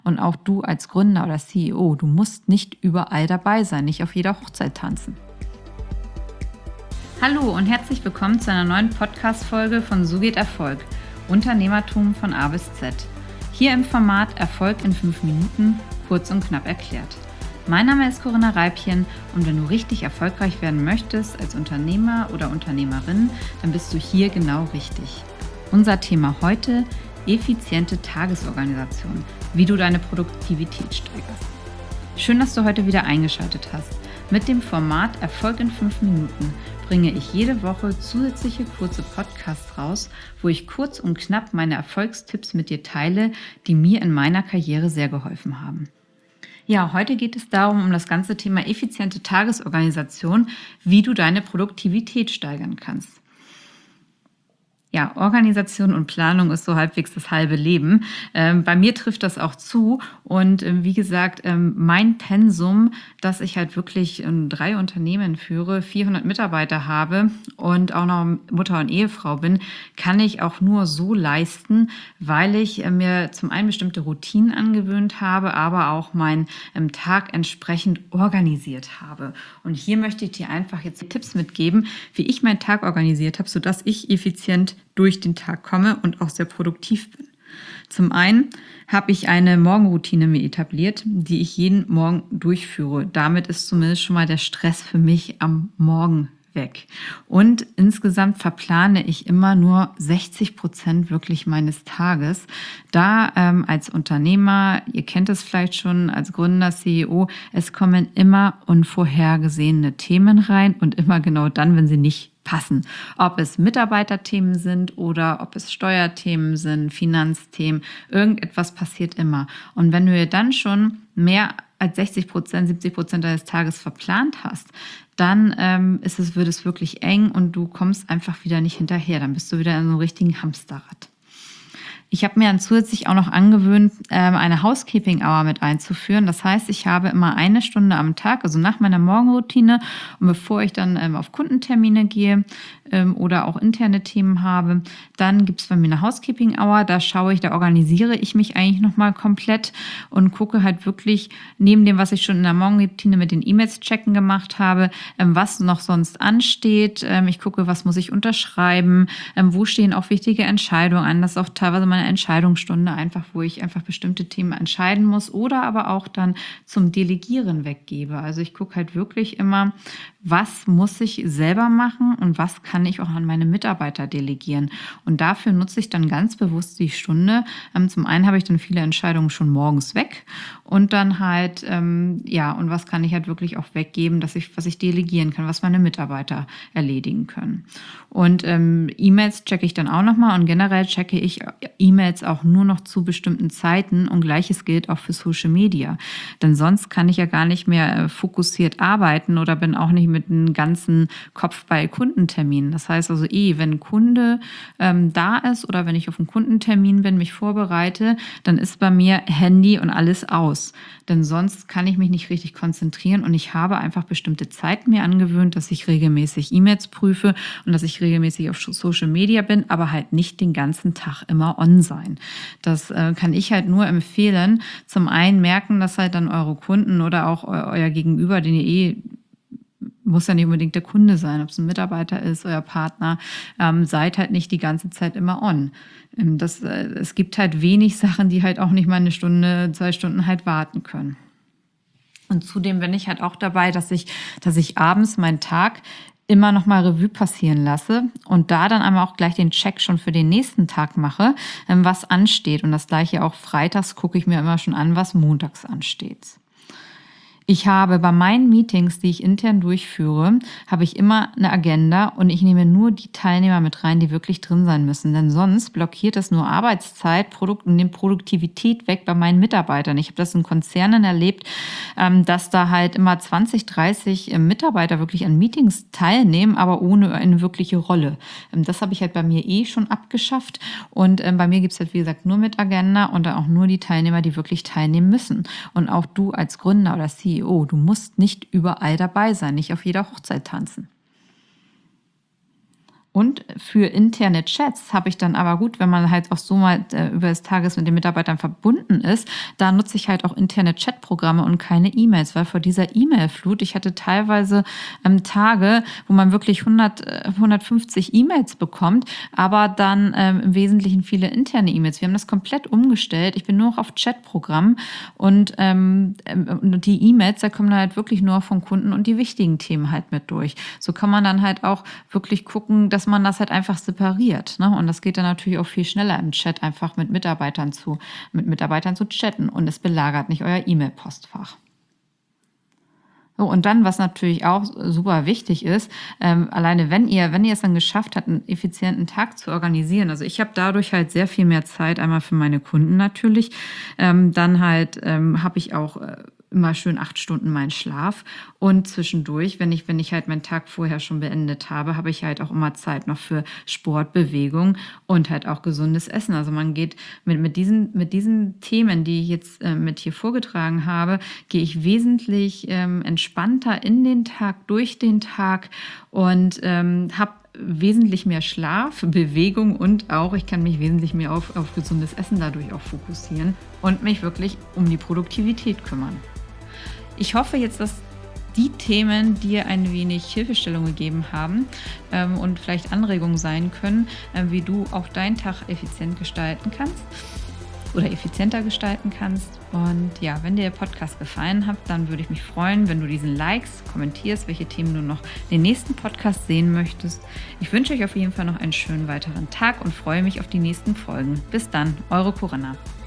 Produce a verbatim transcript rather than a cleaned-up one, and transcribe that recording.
Und auch du als Gründer oder C E O, du musst nicht überall dabei sein, nicht auf jeder Hochzeit tanzen. Hallo und herzlich willkommen zu einer neuen Podcast-Folge von So geht Erfolg, Unternehmertum von A bis Z. Hier im Format Erfolg in fünf Minuten, kurz und knapp erklärt. Mein Name ist Corinna Reipchen und wenn du richtig erfolgreich werden möchtest als Unternehmer oder Unternehmerin, dann bist du hier genau richtig. Unser Thema heute: effiziente Tagesorganisation, wie du deine Produktivität steigerst. Schön, dass du heute wieder eingeschaltet hast. Mit dem Format Erfolg in fünf Minuten bringe ich jede Woche zusätzliche kurze Podcasts raus, wo ich kurz und knapp meine Erfolgstipps mit dir teile, die mir in meiner Karriere sehr geholfen haben. Ja, heute geht es darum, um das ganze Thema effiziente Tagesorganisation, wie du deine Produktivität steigern kannst. Ja, Organisation und Planung ist so halbwegs das halbe Leben. Ähm, bei mir trifft das auch zu. Und ähm, wie gesagt, ähm, mein Pensum, dass ich halt wirklich ähm, drei Unternehmen führe, vierhundert Mitarbeiter habe und auch noch Mutter und Ehefrau bin, kann ich auch nur so leisten, weil ich äh, mir zum einen bestimmte Routinen angewöhnt habe, aber auch meinen ähm, Tag entsprechend organisiert habe. Und hier möchte ich dir einfach jetzt Tipps mitgeben, wie ich meinen Tag organisiert habe, sodass ich effizient durch den Tag komme und auch sehr produktiv bin. Zum einen habe ich eine Morgenroutine mir etabliert, die ich jeden Morgen durchführe. Damit ist zumindest schon mal der Stress für mich am Morgen weg. Und insgesamt verplane ich immer nur sechzig Prozent wirklich meines Tages. Da ähm, als Unternehmer, ihr kennt es vielleicht schon, als Gründer, C E O, es kommen immer unvorhergesehene Themen rein und immer genau dann, wenn sie nicht passen. Ob es Mitarbeiterthemen sind oder ob es Steuerthemen sind, Finanzthemen, irgendetwas passiert immer. Und wenn du dir dann schon mehr als sechzig Prozent, siebzig Prozent deines Tages verplant hast, dann ähm, ist es, wird es wirklich eng und du kommst einfach wieder nicht hinterher. Dann bist du wieder in so einem richtigen Hamsterrad. Ich habe mir dann zusätzlich auch noch angewöhnt, eine Housekeeping-Hour mit einzuführen. Das heißt, ich habe immer eine Stunde am Tag, also nach meiner Morgenroutine und bevor ich dann auf Kundentermine gehe oder auch interne Themen habe, dann gibt es bei mir eine Housekeeping-Hour. Da schaue ich, da organisiere ich mich eigentlich nochmal komplett und gucke halt wirklich neben dem, was ich schon in der Morgenroutine mit den E-Mails checken gemacht habe, was noch sonst ansteht. Ich gucke, was muss ich unterschreiben, wo stehen auch wichtige Entscheidungen an. Das ist auch teilweise meine Entscheidungsstunde einfach, wo ich einfach bestimmte Themen entscheiden muss oder aber auch dann zum Delegieren weggebe. Also ich gucke halt wirklich immer, was muss ich selber machen und was kann ich auch an meine Mitarbeiter delegieren. Und dafür nutze ich dann ganz bewusst die Stunde. Ähm, zum einen habe ich dann viele Entscheidungen schon morgens weg und dann halt, ähm, ja, und was kann ich halt wirklich auch weggeben, dass ich, was ich delegieren kann, was meine Mitarbeiter erledigen können. Und ähm, E-Mails checke ich dann auch nochmal und generell checke ich E-Mails auch nur noch zu bestimmten Zeiten und Gleiches gilt auch für Social Media. Denn sonst kann ich ja gar nicht mehr äh, fokussiert arbeiten oder bin auch nicht mit einem ganzen Kopf bei Kundenterminen. Das heißt also eh, wenn ein Kunde ähm, da ist oder wenn ich auf einen Kundentermin bin, mich vorbereite, dann ist bei mir Handy und alles aus. Denn sonst kann ich mich nicht richtig konzentrieren und ich habe einfach bestimmte Zeiten mir angewöhnt, dass ich regelmäßig E-Mails prüfe und dass ich regelmäßig auf Social Media bin, aber halt nicht den ganzen Tag immer on sein. Das äh, kann ich halt nur empfehlen. Zum einen merken das halt dann eure Kunden oder auch eu- euer Gegenüber, den ihr eh, muss ja nicht unbedingt der Kunde sein, ob es ein Mitarbeiter ist, euer Partner, ähm, seid halt nicht die ganze Zeit immer on. Ähm, das, äh, es gibt halt wenig Sachen, die halt auch nicht mal eine Stunde, zwei Stunden halt warten können. Und zudem bin ich halt auch dabei, dass ich, dass ich abends meinen Tag immer noch mal Revue passieren lasse und da dann einmal auch gleich den Check schon für den nächsten Tag mache, was ansteht. Und das gleiche auch freitags gucke ich mir immer schon an, was montags ansteht. Ich habe bei meinen Meetings, die ich intern durchführe, habe ich immer eine Agenda und ich nehme nur die Teilnehmer mit rein, die wirklich drin sein müssen. Denn sonst blockiert es nur Arbeitszeit Produkt und nimmt Produktivität weg bei meinen Mitarbeitern. Ich habe das in Konzernen erlebt, dass da halt immer zwanzig, dreißig Mitarbeiter wirklich an Meetings teilnehmen, aber ohne eine wirkliche Rolle. Das habe ich halt bei mir eh schon abgeschafft und bei mir gibt es halt, wie gesagt, nur mit Agenda und dann auch nur die Teilnehmer, die wirklich teilnehmen müssen. Und auch du als Gründer oder C E O, du musst nicht überall dabei sein, nicht auf jeder Hochzeit tanzen. Und für interne Chats habe ich dann aber gut, wenn man halt auch so mal äh, über das Tages mit den Mitarbeitern verbunden ist, da nutze ich halt auch interne Chatprogramme und keine E-Mails, weil vor dieser E-Mail-Flut, ich hatte teilweise ähm, Tage, wo man wirklich hundert, hundertfünfzig E-Mails bekommt, aber dann ähm, im Wesentlichen viele interne E-Mails. Wir haben das komplett umgestellt. Ich bin nur noch auf Chatprogramm und ähm, die E-Mails, da kommen halt wirklich nur von Kunden und die wichtigen Themen halt mit durch. So kann man dann halt auch wirklich gucken, dass man das halt einfach separiert. Ne? Und das geht dann natürlich auch viel schneller im Chat, einfach mit Mitarbeitern zu, mit Mitarbeitern zu chatten. Und es belagert nicht euer E-Mail-Postfach. So, und dann, was natürlich auch super wichtig ist, ähm, alleine wenn ihr, wenn ihr es dann geschafft habt, einen effizienten Tag zu organisieren, also ich habe dadurch halt sehr viel mehr Zeit, einmal für meine Kunden natürlich, ähm, dann halt ähm, habe ich auch äh, immer schön acht Stunden meinen Schlaf und zwischendurch, wenn ich, wenn ich halt meinen Tag vorher schon beendet habe, habe ich halt auch immer Zeit noch für Sport, Bewegung und halt auch gesundes Essen. Also man geht mit, mit diesen, mit diesen Themen, die ich jetzt äh, mit hier vorgetragen habe, gehe ich wesentlich ähm, entspannter in den Tag, durch den Tag und ähm, habe wesentlich mehr Schlaf, Bewegung und auch, ich kann mich wesentlich mehr auf, auf gesundes Essen dadurch auch fokussieren und mich wirklich um die Produktivität kümmern. Ich hoffe jetzt, dass die Themen dir ein wenig Hilfestellung gegeben haben ähm, und vielleicht Anregungen sein können, äh, wie du auch deinen Tag effizient gestalten kannst oder effizienter gestalten kannst. Und ja, wenn dir der Podcast gefallen hat, dann würde ich mich freuen, wenn du diesen likest, kommentierst, welche Themen du noch in den nächsten Podcast sehen möchtest. Ich wünsche euch auf jeden Fall noch einen schönen weiteren Tag und freue mich auf die nächsten Folgen. Bis dann, eure Corinna.